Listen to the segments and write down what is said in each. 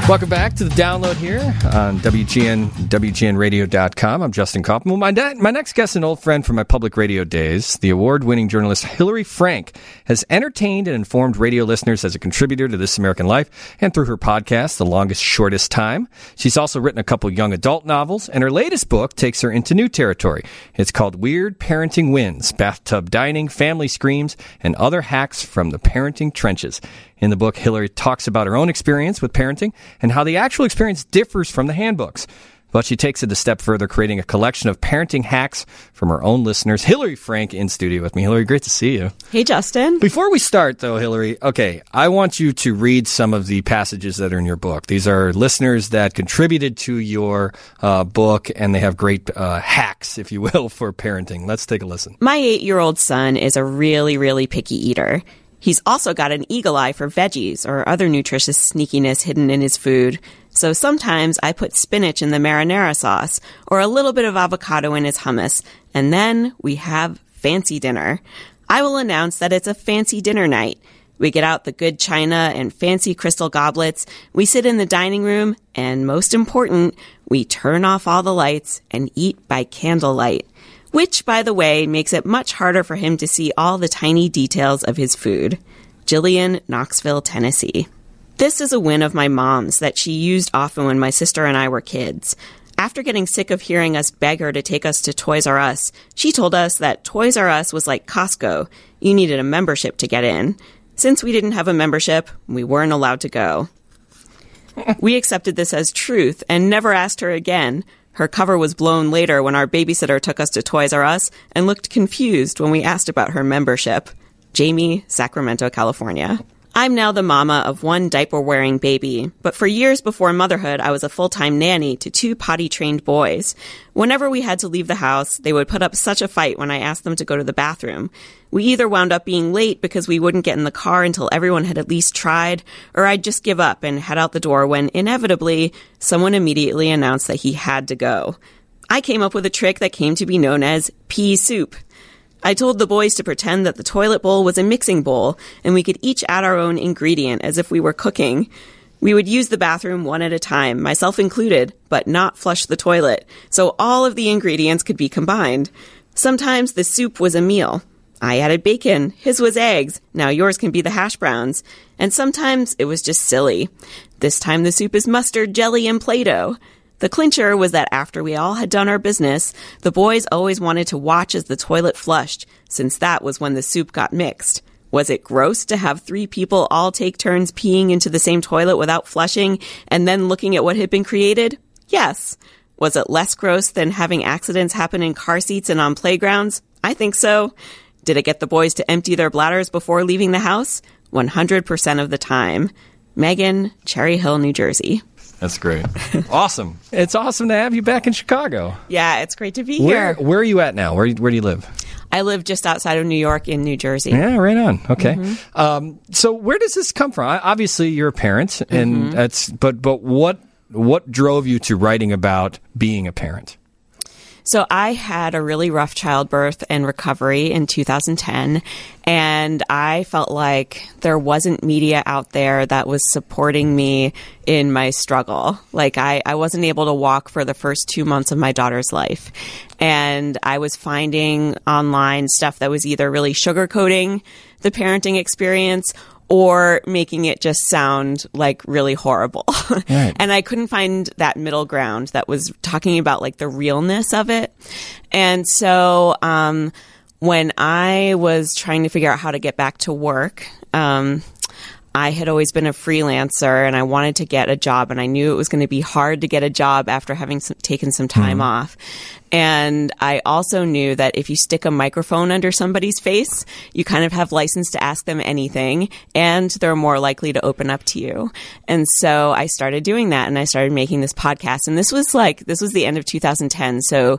Welcome back to the download here on WGNradio.com. I'm Justin Kaufman. My next guest, an old friend from my public radio days, the award-winning journalist Hillary Frank, has entertained and informed radio listeners as a contributor to This American Life and through her podcast, The Longest Shortest Time. She's also written a couple young adult novels, and her latest book takes her into new territory. It's called Weird Parenting Wins, Bathtub Dining, Family Screams, and Other Hacks from the Parenting Trenches. In the book, Hillary talks about her own experience with parenting and how the actual experience differs from the handbooks. But she takes it a step further, creating a collection of parenting hacks from her own listeners. Hillary Frank in studio with me. Hillary, great to see you. Hey, Justin. Before we start, though, Hillary, okay, I want you to read some of the passages that are in your book. These are listeners that contributed to your book, and they have great hacks, if you will, for parenting. Let's take a listen. My 8-year-old son is a really, really picky eater. He's also got an eagle eye for veggies or other nutritious sneakiness hidden in his food. So sometimes I put spinach in the marinara sauce or a little bit of avocado in his hummus, and then we have fancy dinner. I will announce that it's a fancy dinner night. We get out the good china and fancy crystal goblets, we sit in the dining room, and most important, we turn off all the lights and eat by candlelight. Which, by the way, makes it much harder for him to see all the tiny details of his food. Jillian, Knoxville, Tennessee. This is a win of my mom's that she used often when my sister and I were kids. After getting sick of hearing us beg her to take us to Toys R Us, she told us that Toys R Us was like Costco. You needed a membership to get in. Since we didn't have a membership, we weren't allowed to go. We accepted this as truth and never asked her again. Her cover was blown later when our babysitter took us to Toys R Us and looked confused when we asked about her membership. Jamie, Sacramento, California. I'm now the mama of one diaper-wearing baby, but for years before motherhood, I was a full-time nanny to 2 potty-trained boys. Whenever we had to leave the house, they would put up such a fight when I asked them to go to the bathroom. We either wound up being late because we wouldn't get in the car until everyone had at least tried, or I'd just give up and head out the door when, inevitably, someone immediately announced that he had to go. I came up with a trick that came to be known as pea soup. I told the boys to pretend that the toilet bowl was a mixing bowl, and we could each add our own ingredient as if we were cooking. We would use the bathroom one at a time, myself included, but not flush the toilet, so all of the ingredients could be combined. Sometimes the soup was a meal. I added bacon, his was eggs, now yours can be the hash browns. And sometimes it was just silly. This time the soup is mustard, jelly, and Play-Doh. The clincher was that after we all had done our business, the boys always wanted to watch as the toilet flushed, since that was when the soup got mixed. Was it gross to have 3 people all take turns peeing into the same toilet without flushing and then looking at what had been created? Yes. Was it less gross than having accidents happen in car seats and on playgrounds? I think so. Did it get the boys to empty their bladders before leaving the house? 100% of the time. Megan, Cherry Hill, New Jersey. That's great. Awesome. It's awesome to have you back in Chicago. Yeah, it's great to be here. Where are you at now? Where do you live? I live just outside of New York in New Jersey. Yeah, right on. Okay. Mm-hmm. So where does this come from? Obviously, you're a parent, and that's. But what drove you to writing about being a parent? So I had a really rough childbirth and recovery in 2010, and I felt like there wasn't media out there that was supporting me in my struggle. Like I wasn't able to walk for the first 2 months of my daughter's life, and I was finding online stuff that was either really sugarcoating the parenting experience or making it just sound like really horrible. Right. And I couldn't find that middle ground that was talking about like the realness of it. And so when I was trying to figure out how to get back to work, I had always been a freelancer and I wanted to get a job, and I knew it was going to be hard to get a job after having taken some time off. And I also knew that if you stick a microphone under somebody's face, you kind of have license to ask them anything, and they're more likely to open up to you. And so I started doing that, and I started making this podcast. And this was the end of 2010. So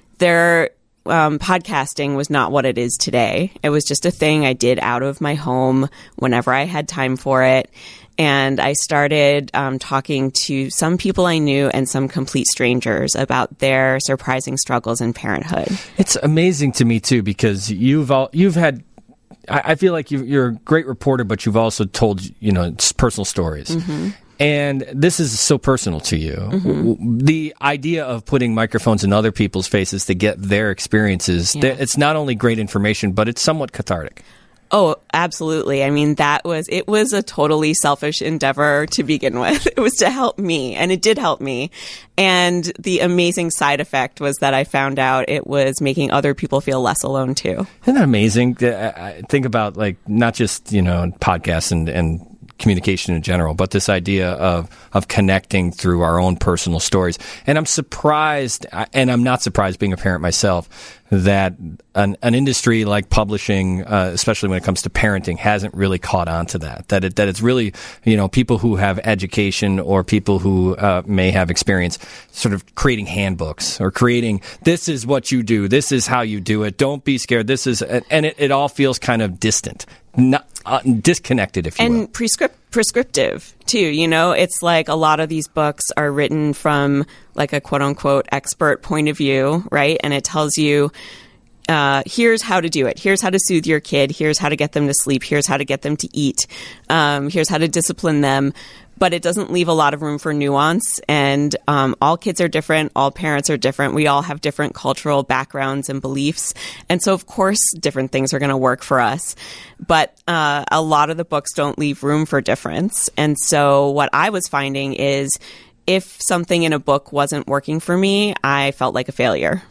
podcasting was not what it is today. It was just a thing I did out of my home whenever I had time for it. And I started talking to some people I knew and some complete strangers about their surprising struggles in parenthood. It's amazing to me, too, because you've had... I feel like you're a great reporter, but you've also told, personal stories. Mm-hmm. And this is so personal to you. Mm-hmm. The idea of putting microphones in other people's faces to get their experiences, it's not only great information, but it's somewhat cathartic. Oh, absolutely. I mean, it was a totally selfish endeavor to begin with. It was to help me, and it did help me. And the amazing side effect was that I found out it was making other people feel less alone too. Isn't that amazing? I think about like not just, podcasts and communication in general, but this idea of connecting through our own personal stories. And I'm surprised, and I'm not surprised being a parent myself, that an industry like publishing, especially when it comes to parenting, hasn't really caught on to that. That it's really, people who have education or people who may have experience sort of creating handbooks or creating, this is what you do, this is how you do it, don't be scared, this is, and it all feels kind of distant. Not disconnected, if you will. And prescriptive, too. It's like a lot of these books are written from like a quote-unquote expert point of view, right? And it tells you, here's how to do it. Here's how to soothe your kid. Here's how to get them to sleep. Here's how to get them to eat. Here's how to discipline them. But it doesn't leave a lot of room for nuance. And all kids are different. All parents are different. We all have different cultural backgrounds and beliefs. And so, of course, different things are going to work for us. But a lot of the books don't leave room for difference. And so what I was finding is if something in a book wasn't working for me, I felt like a failure.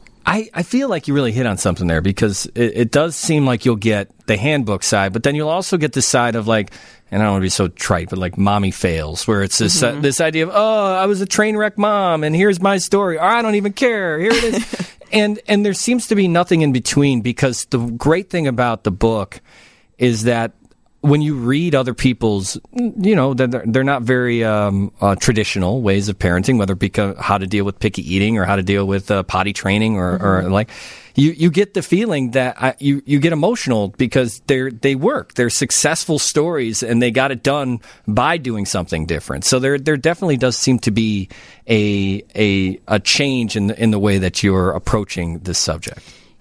I feel like you really hit on something there, because it does seem like you'll get the handbook side, but then you'll also get this side of like, and I don't want to be so trite, but like mommy fails, where it's this this idea of, I was a train wreck mom, and here's my story, or I don't even care, here it is. and there seems to be nothing in between, because the great thing about the book is that when you read other people's, they're not very traditional ways of parenting, whether it be how to deal with picky eating or how to deal with potty training or like, you get the feeling that you get emotional because they work. They're successful stories, and they got it done by doing something different. So there definitely does seem to be a change in the way that you're approaching this subject.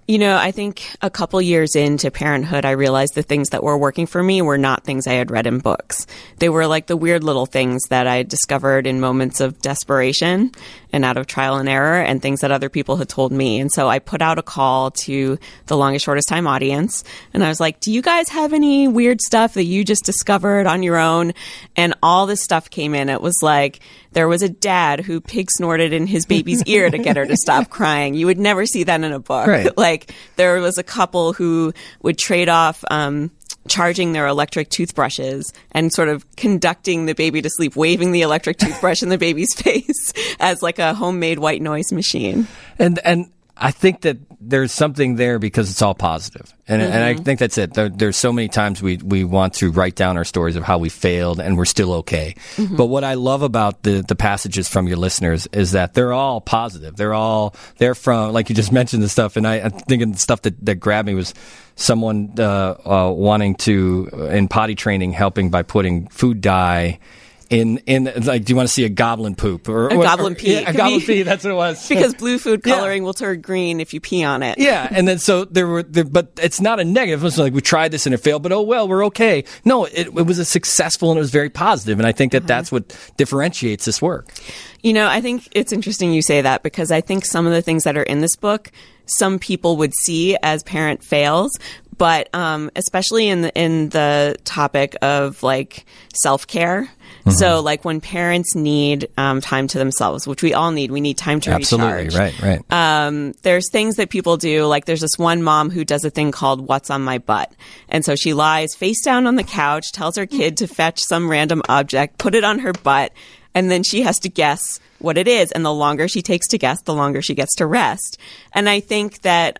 I think a couple years into parenthood, I realized the things that were working for me were not things I had read in books. They were like the weird little things that I discovered in moments of desperation and out of trial and error, and things that other people had told me. And so I put out a call to the Longest Shortest Time audience, and I was like, do you guys have any weird stuff that you just discovered on your own? And all this stuff came in. It was like, there was a dad who pig snorted in his baby's ear to get her to stop crying. You would never see that in a book. Right. Like, there was a couple who would trade off charging their electric toothbrushes and sort of conducting the baby to sleep, waving the electric toothbrush in the baby's face as like a homemade white noise machine. And I think that there's something there because it's all positive. And I think that's it. There's so many times we want to write down our stories of how we failed and we're still okay. Mm-hmm. But what I love about the passages from your listeners is that they're all positive. They're from, like you just mentioned, the stuff. And I'm thinking the stuff that grabbed me was someone wanting to, in potty training, helping by putting food dye in like, do you want to see a goblin poop or a goblin pee? Yeah, a goblin pee. That's what it was. Because blue food coloring will turn green if you pee on it. Yeah, and then so but it's not a negative. It was like, we tried this and it failed, but oh well, we're okay. No, it was a successful and it was very positive, and I think that that's what differentiates this work. I think it's interesting you say that, because I think some of the things that are in this book, some people would see as parent fails, but especially in the topic of like self-care. Mm-hmm. So like when parents need time to themselves, which we all need, we need time to recharge. Right. There's things that people do. Like there's this one mom who does a thing called "What's on my butt?" And so she lies face down on the couch, tells her kid to fetch some random object, put it on her butt, and then she has to guess what it is. And the longer she takes to guess, the longer she gets to rest. And I think that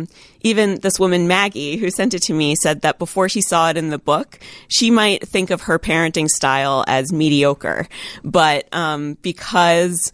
even this woman, Maggie, who sent it to me, said that before she saw it in the book, she might think of her parenting style as mediocre. But because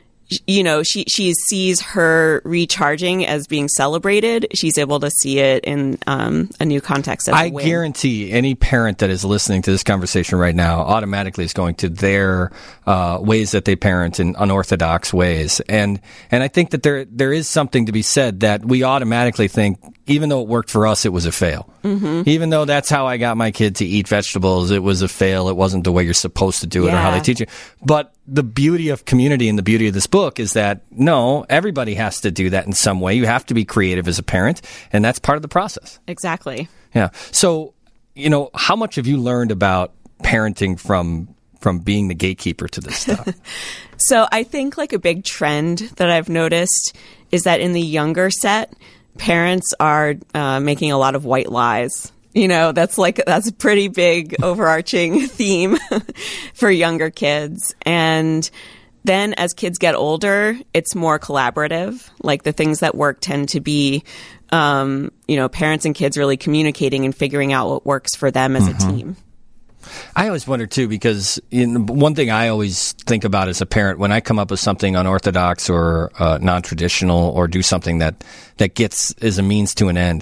she sees her recharging as being celebrated, she's able to see it in a new context. I guarantee any parent that is listening to this conversation right now automatically is going to their ways that they parent in unorthodox ways. And I think that there is something to be said that we automatically think even though it worked for us, it was a fail. Mm-hmm. Even though that's how I got my kid to eat vegetables, it was a fail. It wasn't the way you're supposed to do it or how they teach you. But the beauty of community and the beauty of this book is that, no, everybody has to do that in some way. You have to be creative as a parent, and that's part of the process. Exactly. Yeah. So, how much have you learned about parenting from being the gatekeeper to this stuff? So I think like a big trend that I've noticed is that in the younger set, parents are making a lot of white lies. That's a pretty big overarching theme for younger kids. And then as kids get older, it's more collaborative. Like the things that work tend to be, parents and kids really communicating and figuring out what works for them as a team. I always wonder, too, because one thing I always think about as a parent, when I come up with something unorthodox or non-traditional or do something that gets as a means to an end,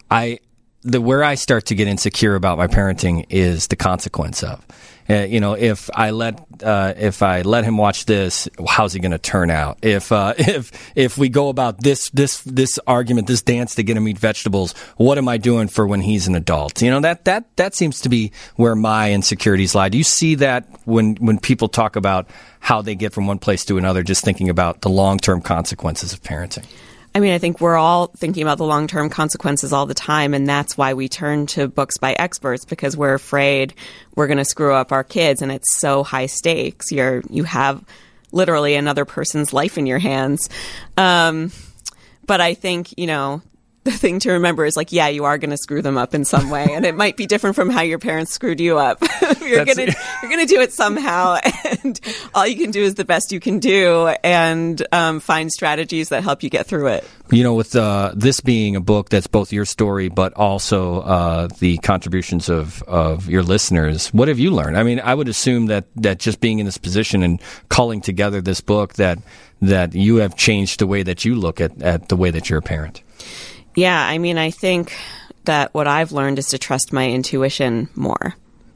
where I start to get insecure about my parenting is the consequence of. If I let him watch this, how's he going to turn out? If we go about this argument, this dance to get him to eat vegetables, what am I doing for when he's an adult? That seems to be where my insecurities lie. Do you see that when people talk about how they get from one place to another, just thinking about the long-term consequences of parenting? I mean, I think we're all thinking about the long-term consequences all the time, and that's why we turn to books by experts, because we're afraid we're going to screw up our kids, and it's so high stakes. You have literally another person's life in your hands. But I think, the thing to remember is you are going to screw them up in some way, and it might be different from how your parents screwed you up. You're going to do it somehow, and all you can do is the best you can do, and find strategies that help you get through it. With this being a book that's both your story, but also the contributions of your listeners, what have you learned? I mean, I would assume that just being in this position and culling together this book, that you have changed the way that you look at the way that you're a parent. Yeah, I mean, I think that what I've learned is to trust my intuition more.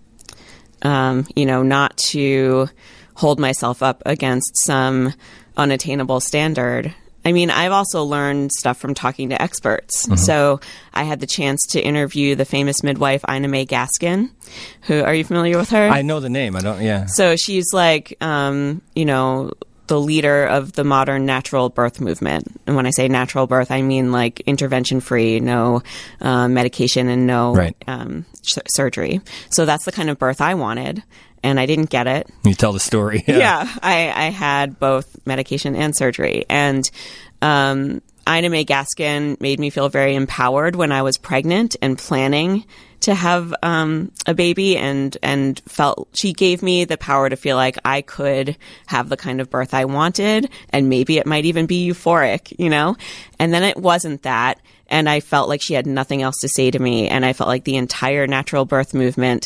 Not to hold myself up against some unattainable standard. I mean, I've also learned stuff from talking to experts. Mm-hmm. So I had the chance to interview the famous midwife Ina May Gaskin. Are you familiar with her? I know the name. Yeah. So she's like, the leader of the modern natural birth movement. And when I say natural birth, I mean like intervention-free, no medication and no surgery. So that's the kind of birth I wanted, and I didn't get it. You tell the story. Yeah, I had both medication and surgery. And Ina May Gaskin made me feel very empowered when I was pregnant and planning to have a baby, and felt she gave me the power to feel like I could have the kind of birth I wanted, and maybe it might even be euphoric, And then it wasn't that, and I felt like she had nothing else to say to me, and I felt like the entire natural birth movement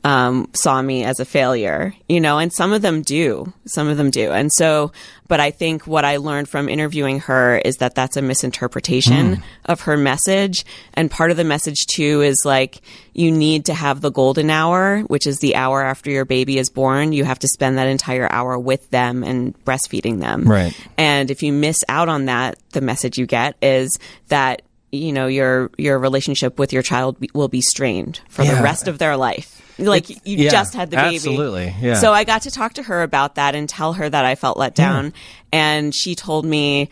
saw me as a failure, and some of them do. And so, but I think what I learned from interviewing her is that that's a misinterpretation of her message. And part of the message too is like, you need to have the golden hour, which is the hour after your baby is born. You have to spend that entire hour with them and breastfeeding them. Right. And if you miss out on that, the message you get is that, your relationship with your child will be strained for the rest of their life. Like you just had the baby. Absolutely. Yeah. So I got to talk to her about that and tell her that I felt let down. And she told me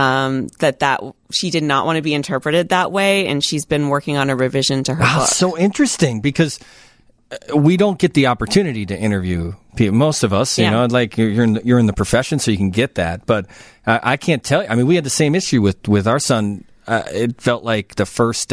that she did not want to be interpreted that way. And she's been working on a revision to her book. So interesting, because we don't get the opportunity to interview people. Most of us, like you're in the profession, so you can get that. But I can't tell you. I mean, we had the same issue with our son. It felt like the first,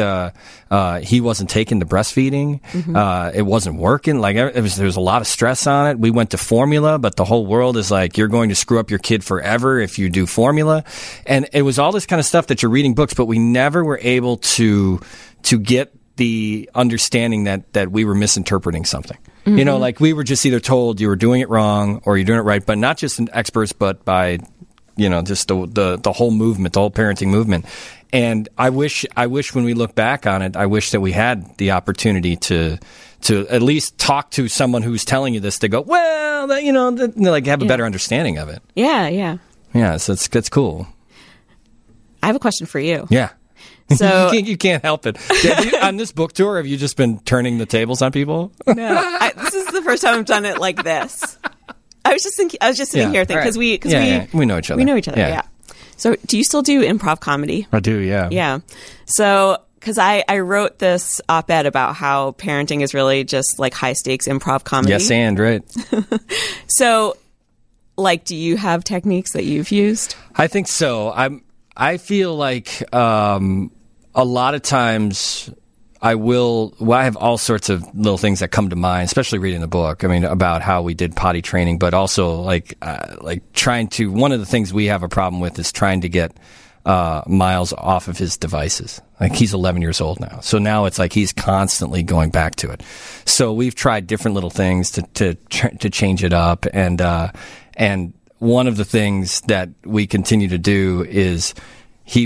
he wasn't taking the breastfeeding. Mm-hmm. It wasn't working. Like there was a lot of stress on it. We went to formula, but the whole world is like, you're going to screw up your kid forever if you do formula. And it was all this kind of stuff that you're reading books, but we never were able to get the understanding that we were misinterpreting something. Mm-hmm. Like we were just either told you were doing it wrong or you're doing it right, but not just in experts, but by, just the whole movement, the whole parenting movement. And I wish when we look back on it, I wish that we had the opportunity to at least talk to someone who's telling you this, to go, well, like have a better understanding of it. Yeah. Yeah. So that's cool. I have a question for you. Yeah. So you can't help it. On this book tour, have you just been turning the tables on people? No, this is the first time I've done it like this. I was just sitting here thinking, because we know each other. We know each other, yeah. So do you still do improv comedy? I do, yeah. Yeah. So, because I wrote this op-ed about how parenting is really just like high-stakes improv comedy. Yes, and, right. So, like, do you have techniques that you've used? I think so. I feel like a lot of times I have all sorts of little things that come to mind, especially reading the book. I mean, about how we did potty training, but also like trying to, one of the things we have a problem with is trying to get Miles off of his devices. Like, he's 11 years old now. So now it's like he's constantly going back to it. So we've tried different little things to change it up. And one of the things that we continue to do is he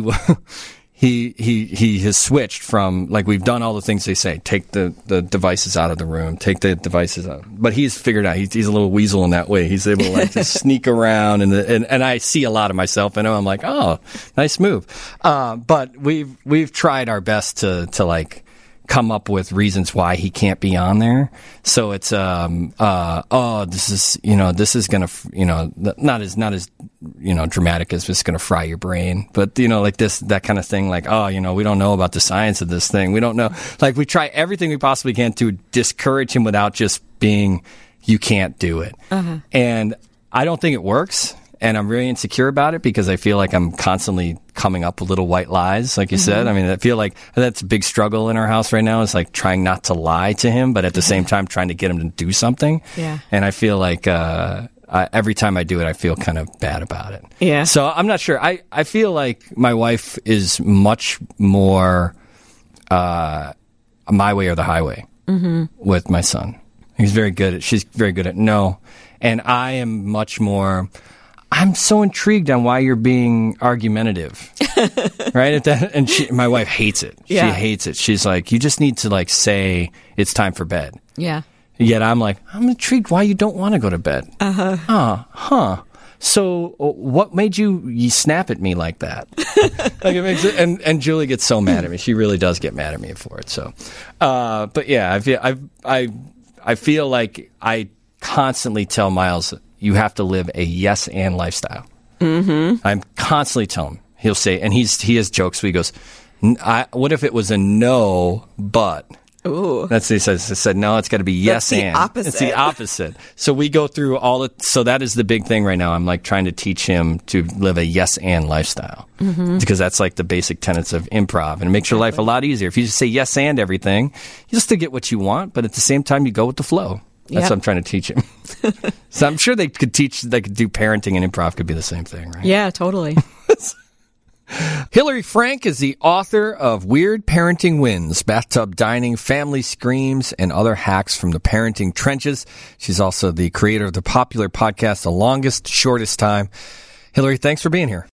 has switched from, like, we've done all the things they say, take the devices out of the room, take the devices out. But he's figured out, he's a little weasel in that way. He's able to, like, to sneak around, and I see a lot of myself in him. I'm like, oh, nice move. But we've tried our best to like come up with reasons why he can't be on there. So it's this is gonna, not as dramatic as it's gonna fry your brain, but like that kind of thing, like, we don't know about the science of this thing, we don't know, like, we try everything we possibly can to discourage him without just being, you can't do it. And I don't think it works. And I'm really insecure about it because I feel like I'm constantly coming up with little white lies, like you said. I mean, I feel like that's a big struggle in our house right now, is like trying not to lie to him, but at the same time trying to get him to do something. Yeah. And I feel like every time I do it, I feel kind of bad about it. Yeah. So I'm not sure. I feel like my wife is much more my way or the highway with my son. She's very good at no. And I am much more... I'm so intrigued on why you're being argumentative, right? And my wife hates it. Yeah. She hates it. She's like, you just need to, like, say it's time for bed. Yeah. Yet I'm like, I'm intrigued why you don't want to go to bed. So what made you snap at me like that? Like, it makes it, and Julie gets so mad at me. She really does get mad at me for it. So, but yeah, I feel like I constantly tell Miles, you have to live a yes and lifestyle. I'm constantly telling him. He'll say, and he has jokes where he goes, what if it was a no, but? Ooh. That's what he says. I said, no, it's got to be yes. That's and. opposite. It's the opposite. So we go through so that is the big thing right now. I'm like trying to teach him to live a yes and lifestyle, because that's like the basic tenets of improv, and it makes your life a lot easier. If you just say yes and everything, you'll still get what you want, but at the same time, you go with the flow. That's what I'm trying to teach him. So I'm sure they could do parenting, and improv could be the same thing, right? Yeah, totally. Hillary Frank is the author of Weird Parenting Wins, Bathtub Dining, Family Screams, and Other Hacks from the Parenting Trenches. She's also the creator of the popular podcast, The Longest, Shortest Time. Hillary, thanks for being here.